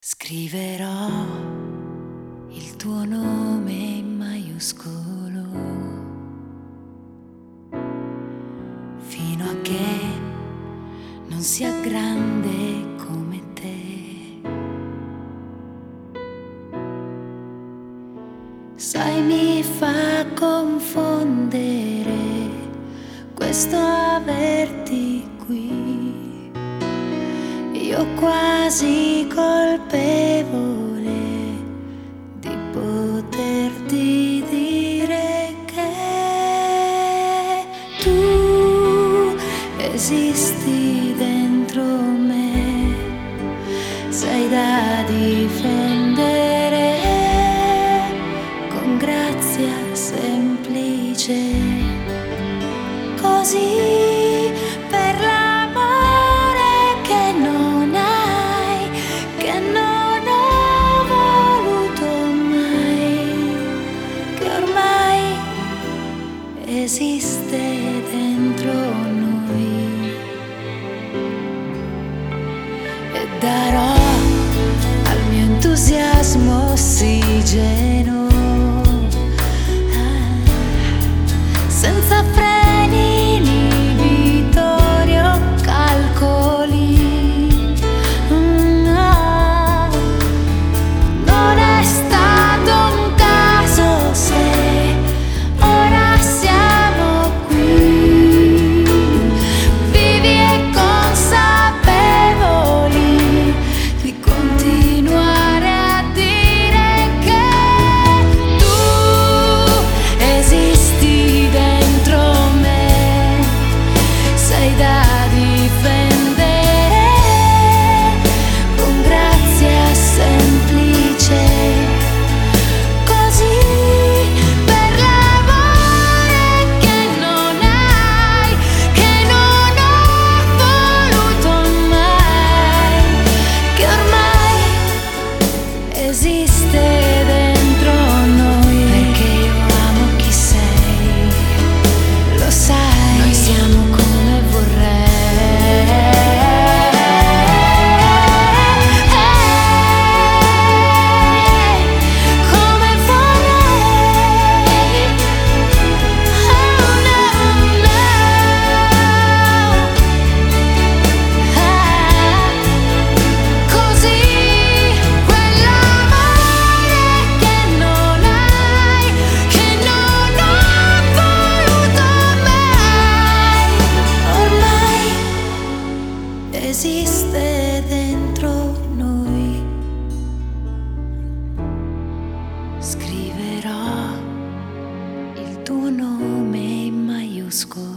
Scriverò il tuo nome in maiuscolo fino a che non sia grande come te. Sai, mi fa confondere questo averti qui. Io quasi colpevole di poterti dire che tu esisti dentro me, sei da difendere con grazia semplice, così per l'amore che non hai, che non ho voluto mai, che ormai esiste dentro noi. E darò al mio entusiasmo ossigeno, senza freni, inibitori o calcoli. No, non è stato un caso se ora siamo qui, vivi e consapevoli di continuare a dire che tu esisti dentro me, sei da difendere con grazia semplice, così per l'amore che non hai, che non ho voluto mai, che ormai esiste dentro noi. Perché io amo chi sei, lo sai, noi siamo come come vorrei. Oh no, no. Così quell'amore che non hai, che non ho voluto mai, ormai esiste dentro noi. Scriverò il tuo nome in maiuscolo